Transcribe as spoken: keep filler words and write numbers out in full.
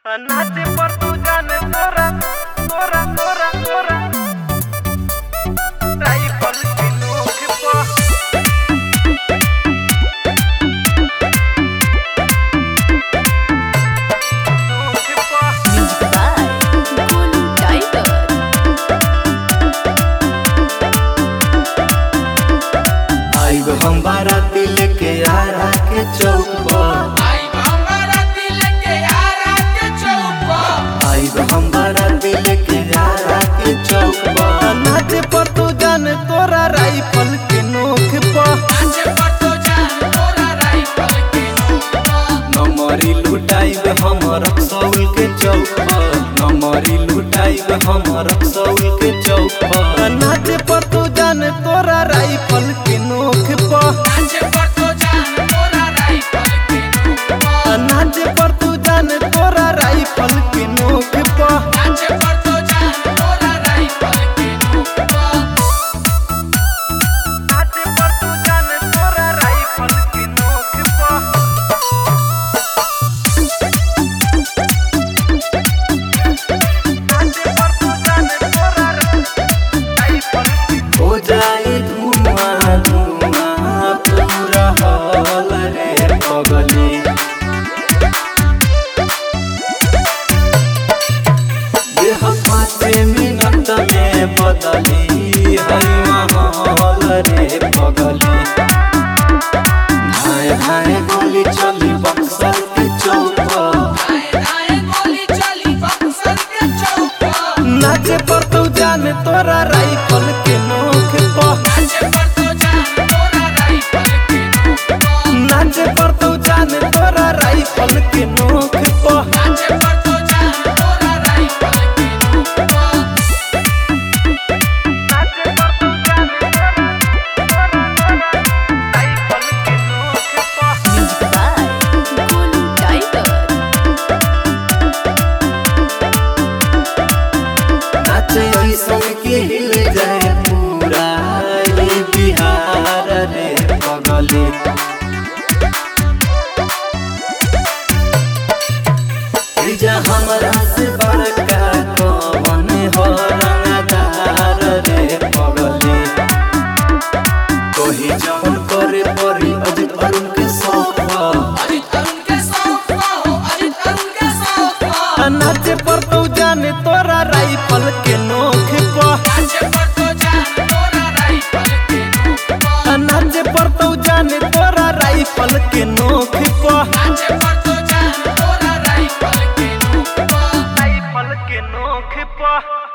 नाचे पर तू जाने तोरा तोरा तोरा तोरा राइफल की नोक पर हम बाराती लेके आरा के चौक पर आइब हम बाराती लेके आरा के चौक पर आइब हम बाराती लेके आरा के चौक पर नाचे पर तू जाने तोरा राइफल की नोक पर नाचे पर तो जान तोरा राइफल के नोक पर नमरी लुटाइब हम रक्सौल के चौक पर नमरी लुटाइब हम रक्सौल के चौक पर नाचे पर तू जाने तोरा राइफल की नोक पर नाचे पर तो जान तोरा राइफल के नोक पर नाचे पर तू जाने तोरा राइफल की नोक पर नाचे पर तो जान तोरा राइफल के नोक पर नाचे पर तू जाने तोरा राइफल की नोक पर नाचे पर तू जाने तोरा राइफल की हो जाए धुआं धुआं पूरा हॉल रे पगली देह पाँच मिनट में बदली है माहौल रे पगली धाए धाए गोली चली बक्सर के चौक पर आए आए गोली चली बक्सर के चौक पर नाचे पर तू जाने तोरा राइफल के नोक पर नाचे पर तो जान तोरा राइफल के नोक पर नाचे पर तू जाने तोरा राइफल के नोक पर नाचे पर तो जान तोरा राइफल के नोक पर नाचे पर तू जाने तोरा राइफल के नोक पर नाचे ऐसन के हिल जाए पूरा ये बिहार रे पगली जा हमरा से बड़का कौन हो रंगदार रे पगली कोही जौन करे परी अजित अरुण के सौंप अजित अरुण के सौंप हो अजित अरुण के सौंप हो नाचे पर तू जाने तोरा राइफल के नोक पर नाचे पर तो जान तोरा राइफल के नोक पर नाचे पर तू जाने तोरा राइफल के नोक पर नाचे पर तो जान तोरा राइफल के नोक पर राइफल के नोक पर